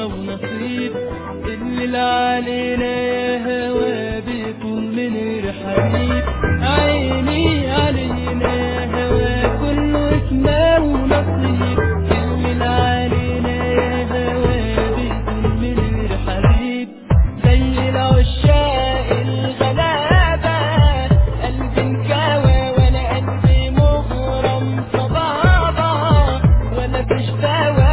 اسمه ونصيب. اللي علينا يا هوا بيكون من غير حبيب. عيني علينا يا هوا كله اسمه ونصيب. اللي علينا يا هوا بيكون من غير حبيب. زي العشاق الغلابة قلبي انكوى وانا قلبي مغرم صبابة ولا فيش دوا.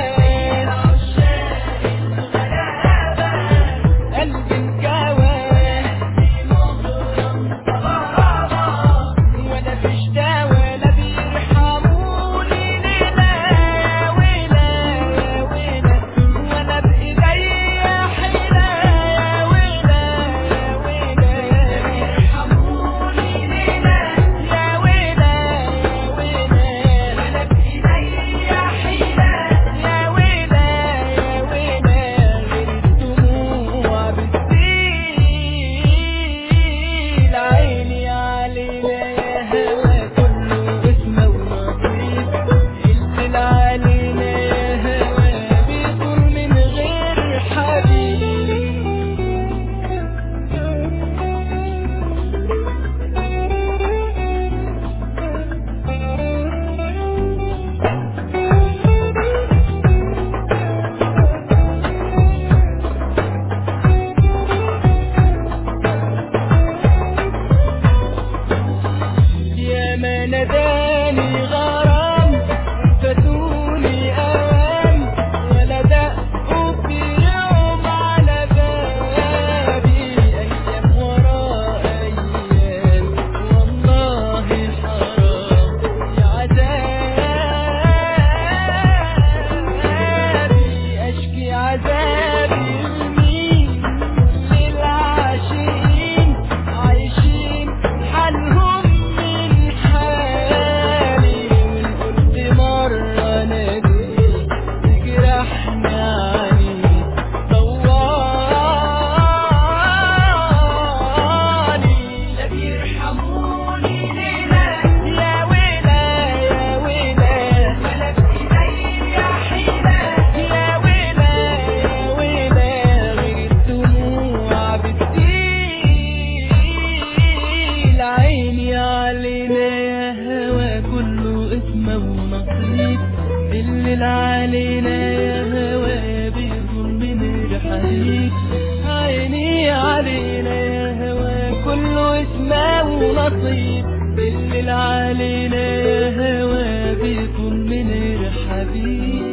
ناداني غرام فاتوني اوام ولا دقوا في يوم على بابي. ايام ورا ايام والله حرام يا عذابي. اشكي عذابي لمين؟ للعاشقين عايشين حالهم ونصيب. اللي علينا يا هوا بيكون من غير حبيب. عيني علينا يا هوا كله اسمه ونصيب. اللي علينا يا هوا بيكون من غير حبيب.